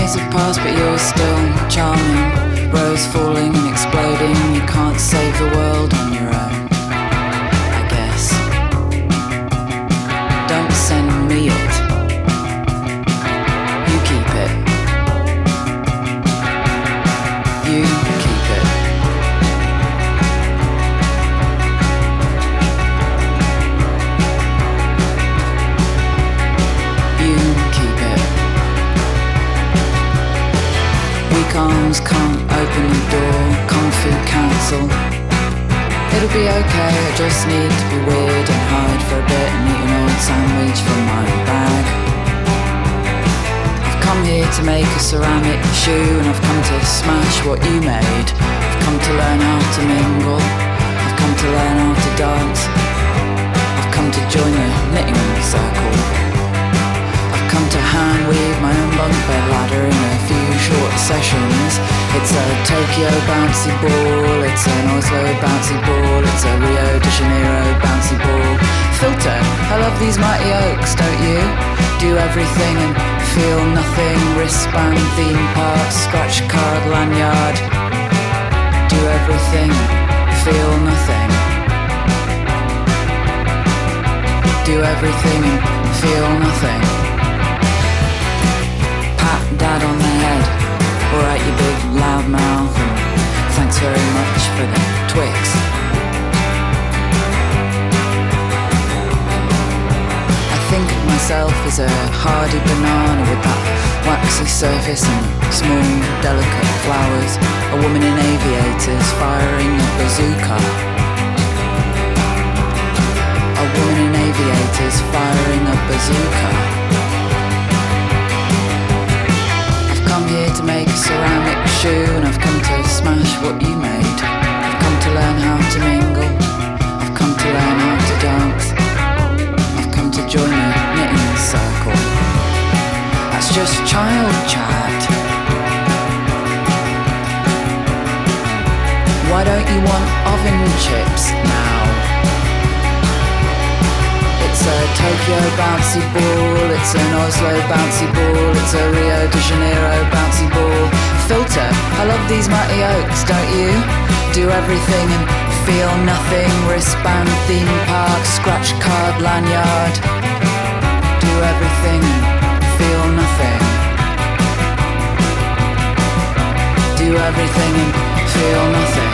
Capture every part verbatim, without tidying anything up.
Years have passed but you're still charming. Rose falling and exploding. You can't save the world on your own, I guess. Don't send me it. You keep it. You keep it. You keep it. Weak arms can't open the door. Kung Fu Council. It'll be okay, I just need to be weird and hide for a bit and eat an old sandwich from my bag. I've come here to make a ceramic shoe and I've come to smash what you made. I've come to learn how to mingle. I've come to learn how to dance. I've come to join the knitting circle. I've come to hand weave my own bunk bed ladder in a few short sessions. It's a Tokyo bouncy ball, it's an Oslo bouncy ball, it's a Rio de Janeiro bouncy ball. Filter, I love these mighty oaks, don't you? Do everything and feel nothing. Wristband, theme park, scratch card, lanyard. Do everything, feel nothing. Do everything and feel nothing. Pat dad on the head. Alright, you big loud mouth, and thanks very much for the Twix. I think of myself as a hardy banana with that waxy surface and small, delicate flowers. A woman in aviators firing a bazooka. A woman in aviators firing a bazooka. I've come here to make a ceramic shoe and I've come to smash what you made. I've come to learn how to mingle. I've come to learn how to dance. I've come to join a knitting circle. That's just child chat. Why don't you want oven chips now? It's a Tokyo bouncy ball, it's an Oslo bouncy ball, it's a Rio de Janeiro bouncy ball. Filter, I love these mighty oaks, don't you? Do everything and feel nothing. Wristband, theme park, scratch card, lanyard. Do everything and feel nothing. Do everything and feel nothing.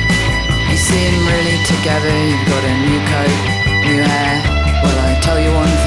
Together, you've got a new coat, new hair. Well, I tell you one